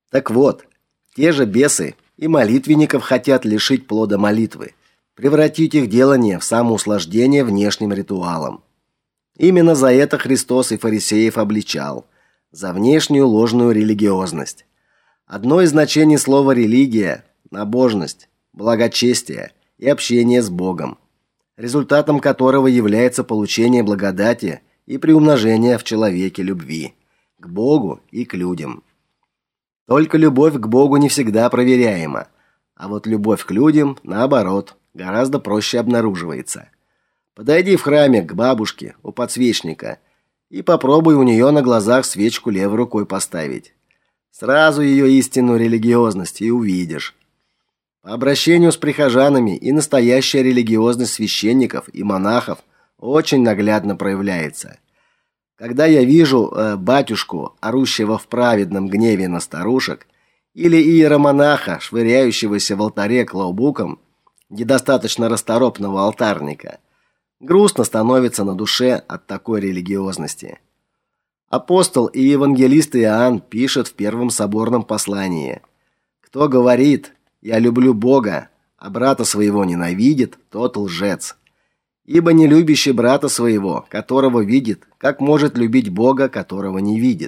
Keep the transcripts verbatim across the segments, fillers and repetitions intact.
Так вот, те же бесы и молитвенников хотят лишить плода молитвы, превратить их делание в самоуслаждение внешним ритуалом. Именно за это Христос и фарисеев обличал, за внешнюю ложную религиозность. Одно из значений слова религия набожность, благочестие и общение с Богом, результатом которого является получение благодати и приумножение в человеке любви к Богу и к людям. Только любовь к Богу не всегда проверяема, а вот любовь к людям, наоборот, гораздо проще обнаруживается. Подойди в храме к бабушке у подсвечника и попробуй у нее на глазах свечку левой рукой поставить. Сразу ее истинную религиозность и увидишь. По обращению с прихожанами и настоящая религиозность священников и монахов очень наглядно проявляется. Когда я вижу э, батюшку, орущего в праведном гневе на старушек, или иеромонаха, швыряющегося в алтаре клаубуком, недостаточно расторопного алтарника, грустно становится на душе от такой религиозности. Апостол и евангелист Иоанн пишет в первом соборном послании: «Кто говорит: я люблю Бога, а брата своего ненавидит, тот лжец. Ибо не любящий брата своего, которого видит, как может любить Бога, которого не видит?»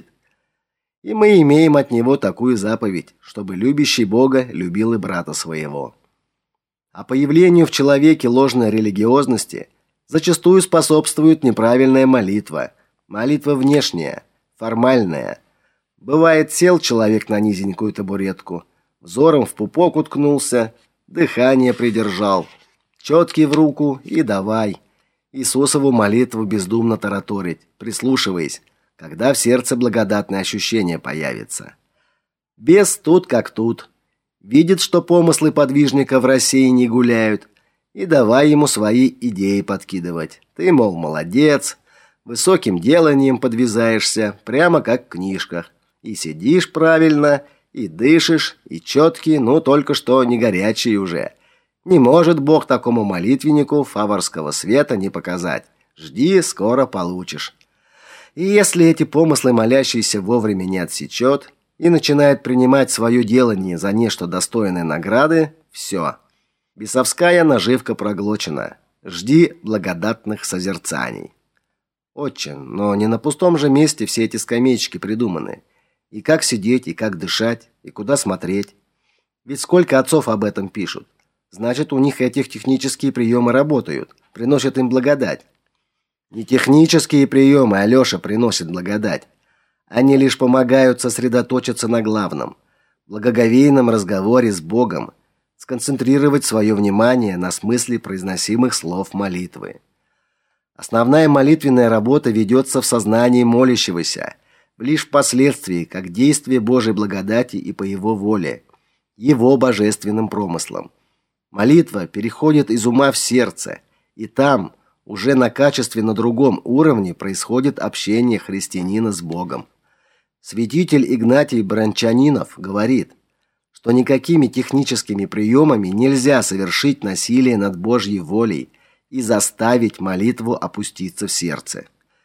И мы имеем от него такую заповедь, чтобы любящий Бога любил и брата своего. А появлению в человеке ложной религиозности зачастую способствует неправильная молитва, молитва внешняя, формальная. Бывает, сел человек на низенькую табуретку, взором в пупок уткнулся, дыхание придержал, четки в руку и давай Иисусову молитву бездумно тараторить, прислушиваясь, когда в сердце благодатное ощущение появится. Бес тут как тут. Видит, что помыслы подвижника в России не гуляют, и давай ему свои идеи подкидывать. Ты, мол, молодец, высоким деланием подвязаешься, прямо как в книжках, и сидишь правильно, и дышишь, и четкий, ну только что не горячий уже. Не может Бог такому молитвеннику фаворского света не показать. Жди, скоро получишь. И если эти помыслы молящийся вовремя не отсечет и начинает принимать свое делание за нечто достойное награды, все. Бесовская наживка проглочена. Жди благодатных созерцаний. Отче, но не на пустом же месте все эти скамеечки придуманы. И как сидеть, и как дышать, и куда смотреть. Ведь сколько отцов об этом пишут. Значит, у них этих технические приемы работают, приносят им благодать. Не технические приемы, Алёша, приносят благодать. Они лишь помогают сосредоточиться на главном, благоговейном разговоре с Богом, сконцентрировать свое внимание на смысле произносимых слов молитвы. Основная молитвенная работа ведется в сознании молящегося, лишь впоследствии, как действие Божьей благодати и по его воле, его божественным промыслом. Молитва переходит из ума в сердце, и там, уже на качественно другом уровне, происходит общение христианина с Богом. Святитель Игнатий Брончанинов говорит, что никакими техническими приемами нельзя совершить насилие над Божьей волей и заставить молитву опуститься в сердце.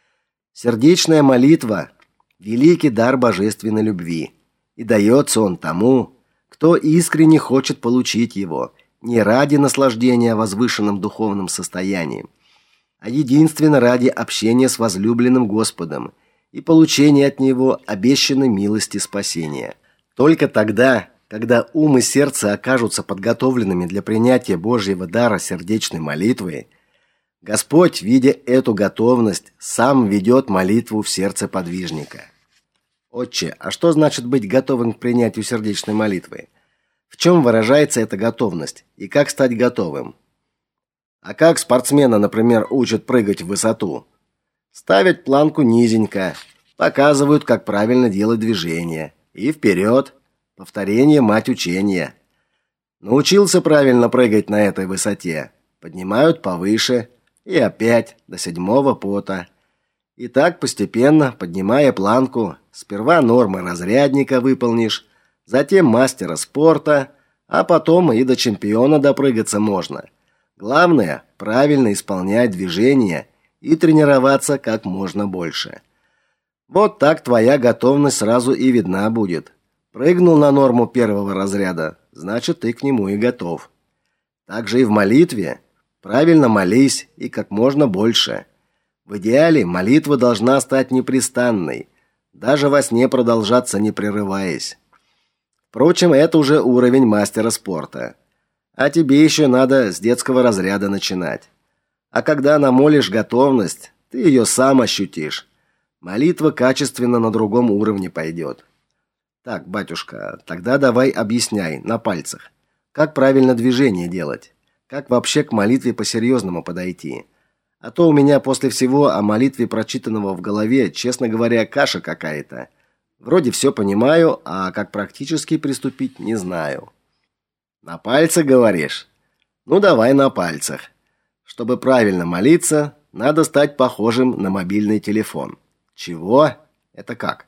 Сердечная молитва – великий дар божественной любви, и дается он тому, кто искренне хочет получить его, не ради наслаждения возвышенным духовным состоянием, а единственно ради общения с возлюбленным Господом и получения от Него обещанной милости спасения. Только тогда, когда ум и сердце окажутся подготовленными для принятия Божьего дара сердечной молитвы, Господь, видя эту готовность, сам ведет молитву в сердце подвижника. Отче, а что значит быть готовым к принятию сердечной молитвы? В чем выражается эта готовность и как стать готовым? А как спортсмена, например, учат прыгать в высоту? Ставят планку низенько, показывают, как правильно делать движение. И вперед. Повторение – мать учения. Научился правильно прыгать на этой высоте. Поднимают повыше. И опять до седьмого пота. И так постепенно, поднимая планку, сперва нормы разрядника выполнишь, затем мастера спорта, а потом и до чемпиона допрыгаться можно. Главное – правильно исполнять движения и тренироваться как можно больше. Вот так твоя готовность сразу и видна будет. Прыгнул на норму первого разряда, значит, ты к нему и готов. Так же и в молитве. Правильно молись и как можно больше. В идеале молитва должна стать непрестанной, даже во сне продолжаться не прерываясь. Впрочем, это уже уровень мастера спорта. А тебе еще надо с детского разряда начинать. А когда намолишь готовность, ты ее сам ощутишь. Молитва качественно на другом уровне пойдет. Так, батюшка, тогда давай объясняй на пальцах, как правильно движение делать, как вообще к молитве по-серьезному подойти. А то у меня после всего о молитве прочитанного в голове, честно говоря, каша какая-то. Вроде все понимаю, а как практически приступить, не знаю. На пальцах, говоришь? Ну, давай на пальцах. Чтобы правильно молиться, надо стать похожим на мобильный телефон. Чего? Это как?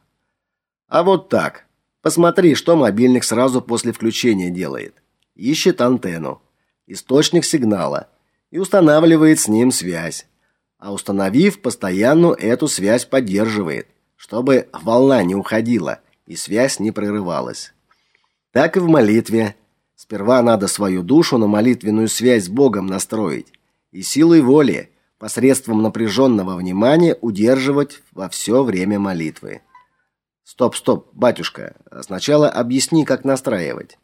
А вот так. Посмотри, что мобильник сразу после включения делает. Ищет антенну, источник сигнала и устанавливает с ним связь. А установив, постоянно эту связь поддерживает, чтобы волна не уходила и связь не прерывалась. Так и в молитве. Сперва надо свою душу на молитвенную связь с Богом настроить и силой воли посредством напряженного внимания удерживать во все время молитвы. Стоп, стоп, батюшка. Сначала объясни, как настраивать.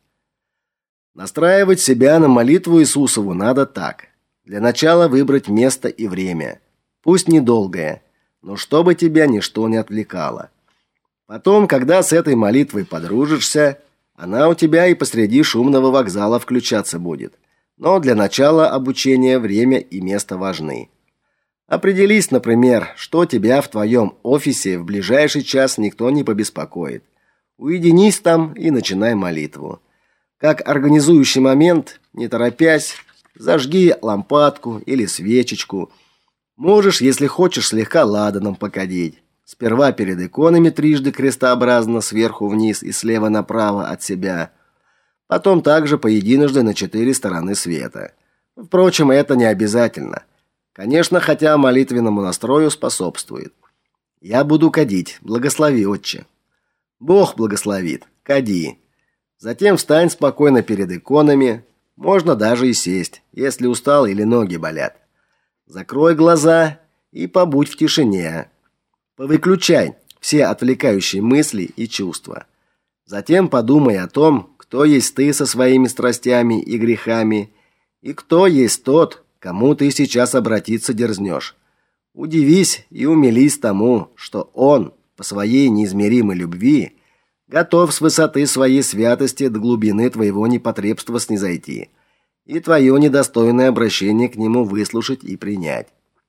Настраивать себя на молитву Иисусову надо так. Для начала выбрать место и время. Пусть недолгое, но чтобы тебя ничто не отвлекало. Потом, когда с этой молитвой подружишься, она у тебя и посреди шумного вокзала включаться будет. Но для начала обучения время и место важны. Определись, например, что тебя в твоем офисе в ближайший час никто не побеспокоит. Уединись там и начинай молитву. Как организующий момент, не торопясь, зажги лампадку или свечечку. Можешь, если хочешь, слегка ладаном покадить. Сперва перед иконами трижды крестообразно сверху вниз и слева направо от себя. Потом также по единожды на четыре стороны света. Впрочем, это не обязательно. Конечно, хотя молитвенному настрою способствует. Я буду кадить. Благослови, Отче. Бог благословит. Кади. Затем встань спокойно перед иконами. Можно даже и сесть, если устал или ноги болят. Закрой глаза и побудь в тишине. Повыключай все отвлекающие мысли и чувства. Затем подумай о том, кто есть ты со своими страстями и грехами, и кто есть тот, кому ты сейчас обратиться дерзнешь. Удивись и умились тому, что он, по своей неизмеримой любви, готов с высоты своей святости до глубины твоего непотребства снизойти и твое недостойное обращение к нему выслушать и принять.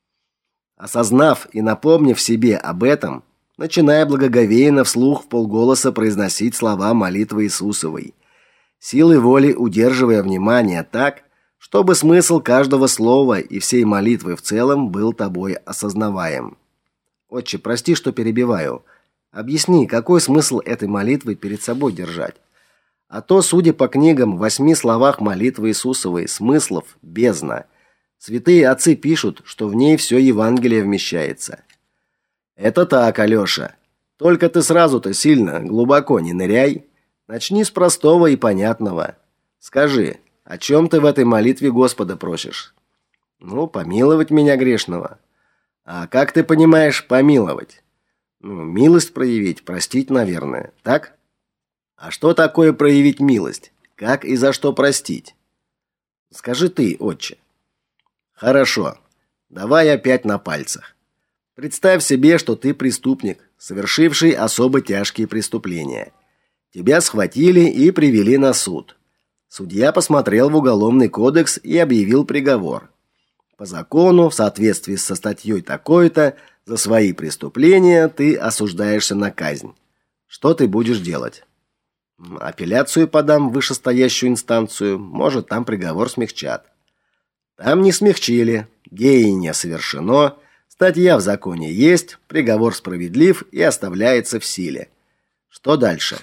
Осознав и напомнив себе об этом, начиная благоговейно вслух вполголоса произносить слова молитвы Иисусовой, силой воли удерживая внимание так, чтобы смысл каждого слова и всей молитвы в целом был тобой осознаваем. Отче, прости, что перебиваю. Объясни, какой смысл этой молитвы перед собой держать? А то, судя по книгам, в восьми словах молитвы Иисусовой смыслов бездна. Святые отцы пишут, что в ней все Евангелие вмещается. Это так, Алёша. Только ты сразу-то сильно, глубоко не ныряй. Начни с простого и понятного. Скажи, о чем ты в этой молитве Господа просишь? Ну, помиловать меня грешного. А как ты понимаешь помиловать? Ну, милость проявить, простить, наверное. Так? А что такое проявить милость? Как и за что простить? Скажи ты, Отче. Хорошо. Давай опять на пальцах. Представь себе, что ты преступник, совершивший особо тяжкие преступления. Тебя схватили и привели на суд. Судья посмотрел в уголовный кодекс и объявил приговор. По закону, в соответствии со статьей такой-то, за свои преступления ты осуждаешься на казнь. Что ты будешь делать? Апелляцию подам в вышестоящую инстанцию, может, там приговор смягчат. Там не смягчили, деяние совершено, статья в законе есть, приговор справедлив и оставляется в силе. Что дальше?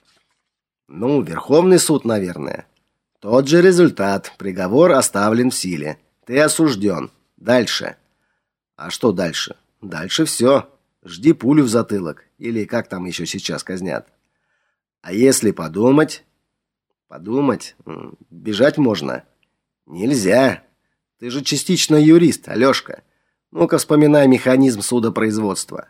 Ну, Верховный суд, наверное. Тот же результат, приговор оставлен в силе. Ты осужден. Дальше. А что дальше? Дальше все. Жди пулю в затылок, или как там еще сейчас казнят. А если подумать? Подумать? Бежать можно? Нельзя. Ты же частично юрист, Алёшка. Ну-ка вспоминай механизм судопроизводства.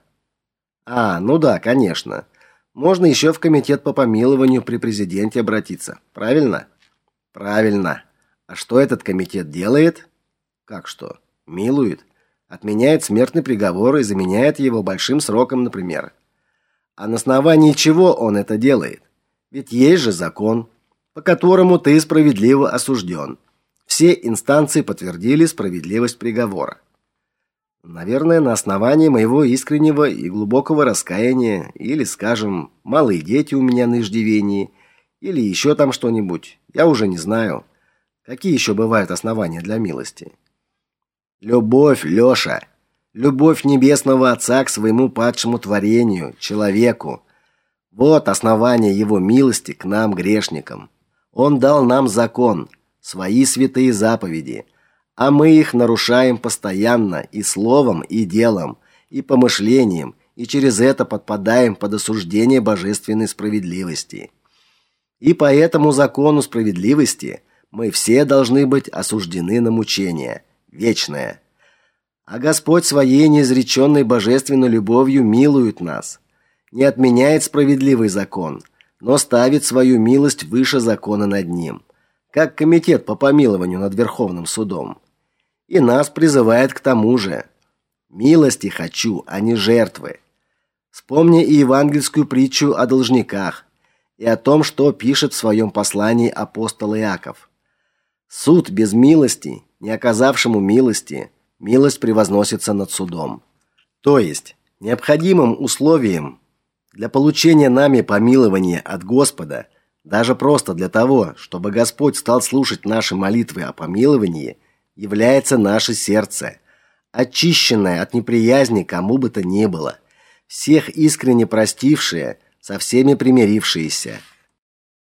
А, ну да, конечно. Можно еще в комитет по помилованию при президенте обратиться. Правильно? Правильно. А что этот комитет делает? Как что? Милует. Отменяет смертный приговор и заменяет его большим сроком, например. А на основании чего он это делает? Ведь есть же закон, по которому ты справедливо осужден. Все инстанции подтвердили справедливость приговора. Наверное, на основании моего искреннего и глубокого раскаяния, или, скажем, малые дети у меня на иждивении, или еще там что-нибудь. Я уже не знаю. Какие еще бывают основания для милости? Любовь, Лёша. Любовь небесного Отца к своему падшему творению, человеку. Вот основание его милости к нам, грешникам. Он дал нам закон, свои святые заповеди, а мы их нарушаем постоянно и словом, и делом, и помышлением, и через это подпадаем под осуждение божественной справедливости. И по этому закону справедливости мы все должны быть осуждены на мучение вечное. А Господь своей неизреченной божественной любовью милует нас, не отменяет справедливый закон, но ставит свою милость выше закона над ним, как комитет по помилованию над Верховным судом. И нас призывает к тому же. Милости хочу, а не жертвы. Вспомни и евангельскую притчу о должниках, и о том, что пишет в своем послании апостол Иаков. Суд без милости, не оказавшему милости, милость превозносится над судом. То есть, необходимым условием для получения нами помилования от Господа, даже просто для того, чтобы Господь стал слушать наши молитвы о помиловании, является наше сердце, очищенное от неприязни кому бы то ни было, всех искренне простившее, со всеми примирившееся.